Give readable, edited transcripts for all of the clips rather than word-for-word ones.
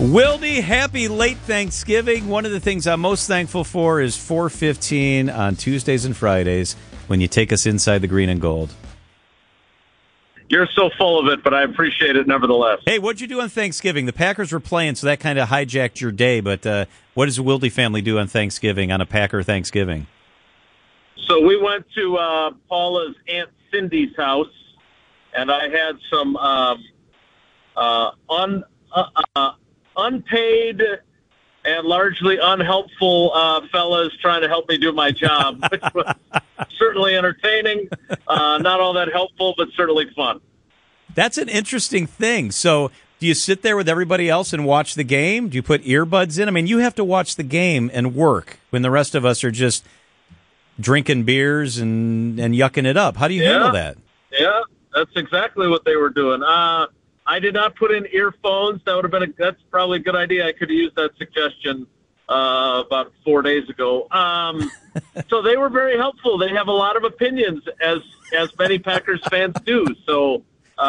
Wildy, happy late Thanksgiving. One of the things I'm most thankful for is 4:15 on Tuesdays and Fridays when you take us inside the green and gold. You're so full of it, but I appreciate it nevertheless. Hey, what'd you do on Thanksgiving? The Packers were playing, so that kind of hijacked your day, but what does the Wildy family do on Thanksgiving, on a Packer Thanksgiving? So we went to Paula's Aunt Cindy's house, and I had some unpaid and largely unhelpful fellas trying to help me do my job, which was certainly entertaining, not all that helpful, but certainly fun. That's an interesting thing. So do you sit there with everybody else and watch the game? Do you put earbuds in? I mean, you have to watch the game and work when the rest of us are just drinking beers and yucking it up. How do you handle that? Yeah, that's exactly what they were doing. I did not put in earphones. That would have been that's probably a good idea. I could have used that suggestion about 4 days ago. So they were very helpful. They have a lot of opinions, as many Packers fans do. So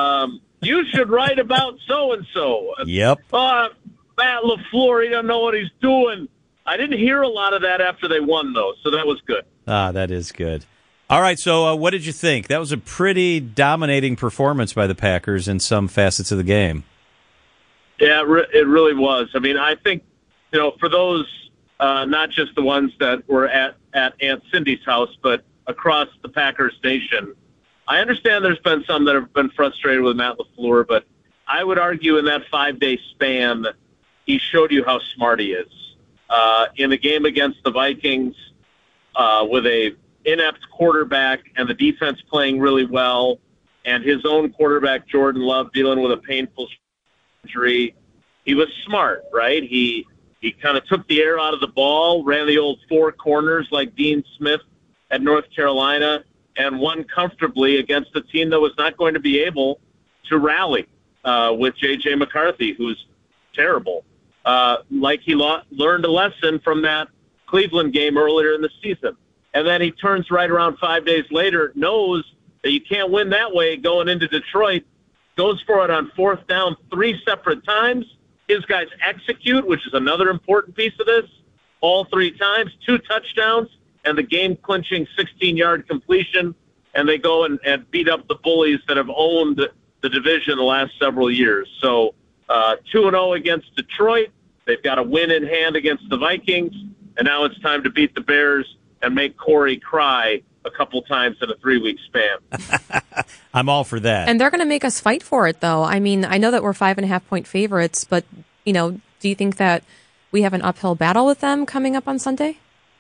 you should write about so-and-so. Yep. Matt LaFleur, he doesn't know what he's doing. I didn't hear a lot of that after they won, though, so that was good. That is good. All right, so what did you think? That was a pretty dominating performance by the Packers in some facets of the game. Yeah, it really was. I mean, I think, for those, not just the ones that were at Aunt Cindy's house, but across the Packers nation, I understand there's been some that have been frustrated with Matt LaFleur, but I would argue in that 5-day span, he showed you how smart he is. In the game against the Vikings, with a inept quarterback and the defense playing really well, and his own quarterback, Jordan Love, dealing with a painful injury, he was smart, right? He kind of took the air out of the ball, ran the old four corners like Dean Smith at North Carolina, and won comfortably against a team that was not going to be able to rally with J.J. McCarthy, who's terrible. Like he learned a lesson from that Cleveland game earlier in the season. And then he turns right around 5 days later, knows that you can't win that way going into Detroit, goes for it on fourth down 3 separate times. His guys execute, which is another important piece of this, all 3 times, 2 touchdowns, and the game-clinching 16-yard completion, and they go and beat up the bullies that have owned the division the last several years. So 2-0 against Detroit. They've got a win in hand against the Vikings, and now it's time to beat the Bears and make Corey cry a couple times in a 3-week span. I'm all for that. And they're going to make us fight for it, though. I mean, I know that we're 5.5-point favorites, but, do you think that we have an uphill battle with them coming up on Sunday?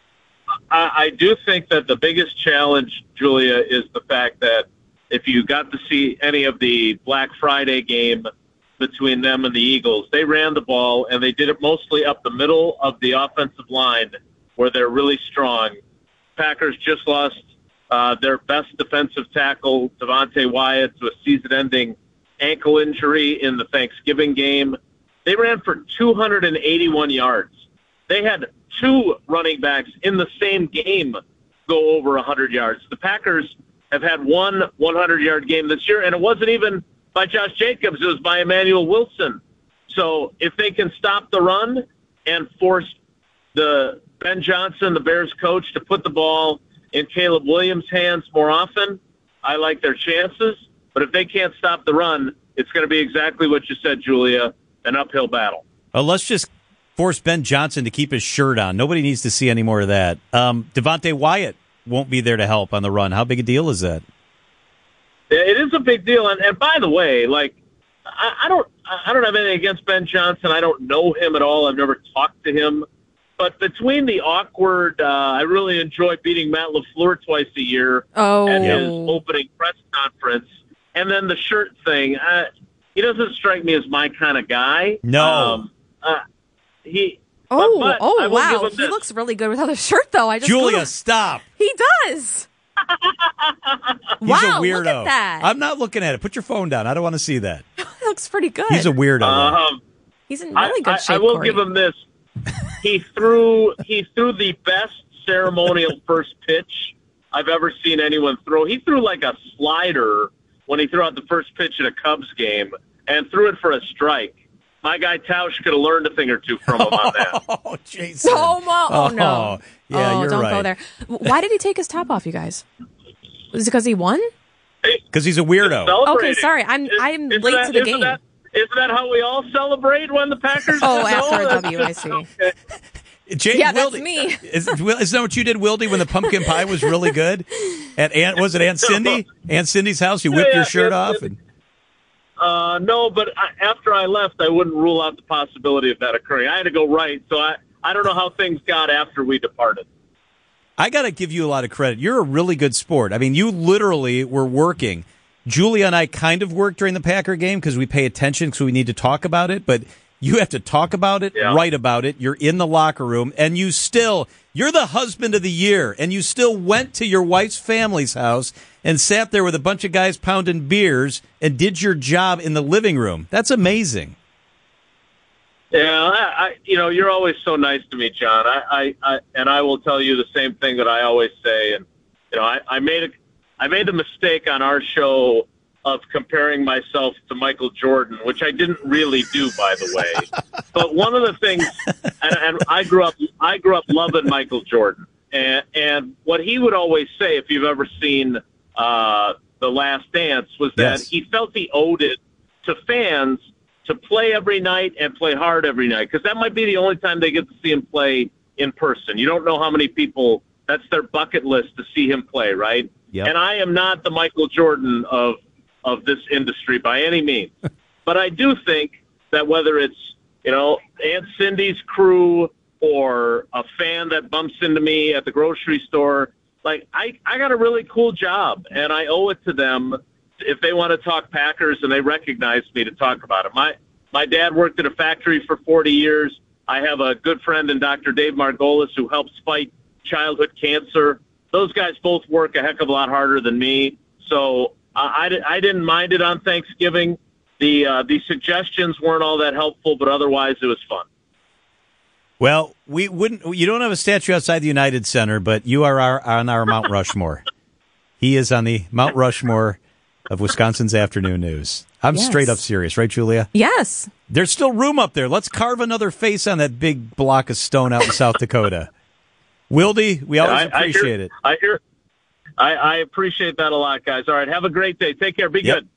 I do think that the biggest challenge, Julia, is the fact that if you got to see any of the Black Friday game between them and the Eagles, they ran the ball, and they did it mostly up the middle of the offensive line where they're really strong. Packers just lost their best defensive tackle, Devontae Wyatt, to a season-ending ankle injury in the Thanksgiving game. They ran for 281 yards. They had 2 running backs in the same game go over 100 yards. The Packers have had one 100-yard game this year, and it wasn't even by Josh Jacobs. It was by Emmanuel Wilson. So if they can stop the run and force Ben Johnson, the Bears coach, to put the ball in Caleb Williams' hands more often, I like their chances. But if they can't stop the run, it's going to be exactly what you said, Julia, an uphill battle. Well, let's just force Ben Johnson to keep his shirt on. Nobody needs to see any more of that. Devontae Wyatt won't be there to help on the run. How big a deal is that? It is a big deal. And by the way, I don't have anything against Ben Johnson. I don't know him at all. I've never talked to him. But between the awkward, I really enjoy beating Matt LaFleur twice a year at his opening press conference, and then the shirt thing, he doesn't strike me as my kind of guy. No. Wow. He looks really good without a shirt, though. Julia, stop. He does. He's a weirdo. Look at that. I'm not looking at it. Put your phone down. I don't want to see that. It looks pretty good. He's a weirdo. He's in really good shape, I will Corey. give him this. He threw the best ceremonial first pitch I've ever seen anyone throw. He threw like a slider when he threw out the first pitch at a Cubs game and threw it for a strike. my guy Tausch could have learned a thing or two from him on that. Oh, Jason. Oh, no. Yeah, you're don't right. go there. Why did he take his top off, you guys? Was it because he won? Because he's a weirdo. Okay, sorry. I'm late to the game. Isn't that how we all celebrate when the Packers? After a W, I see. Okay. Yeah, that's me. Isn't that what you did, Wildy, when the pumpkin pie was really good? Was it Aunt Cindy? Aunt Cindy's house? You whipped your shirt off? No, but after I left, I wouldn't rule out the possibility of that occurring. I had to go right, so I don't know how things got after we departed. I got to give you a lot of credit. You're a really good sport. I mean, you literally were working. Julia and I kind of worked during the Packer game because we pay attention because we need to talk about it, but you have to talk about it, write about it. You're in the locker room, and you're the husband of the year, and you still went to your wife's family's house and sat there with a bunch of guys pounding beers and did your job in the living room. That's amazing. Yeah, you're always so nice to me, John. And I will tell you the same thing that I always say. And I made the mistake on our show of comparing myself to Michael Jordan, which I didn't really do, by the way. But one of the things, and I grew up loving Michael Jordan, and what he would always say, if you've ever seen The Last Dance, was that he felt he owed it to fans to play every night and play hard every night, because that might be the only time they get to see him play in person. You don't know how many people, that's their bucket list to see him play, right? Yep. And I am not the Michael Jordan of this industry by any means. But I do think that whether it's, Aunt Cindy's crew or a fan that bumps into me at the grocery store, like I got a really cool job, and I owe it to them if they want to talk Packers and they recognize me to talk about it. My dad worked at a factory for 40 years. I have a good friend in Dr. Dave Margolis who helps fight childhood cancer. Those guys both work a heck of a lot harder than me. So I didn't mind it on Thanksgiving. The suggestions weren't all that helpful, but otherwise it was fun. Well, you don't have a statue outside the United Center, but you are on our Mount Rushmore. He is on the Mount Rushmore of Wisconsin's afternoon news. I'm straight up serious, right, Julia? Yes. There's still room up there. Let's carve another face on that big block of stone out in South Dakota. Wildy, we always appreciate it. I appreciate that a lot, guys. All right, have a great day. Take care. Be good.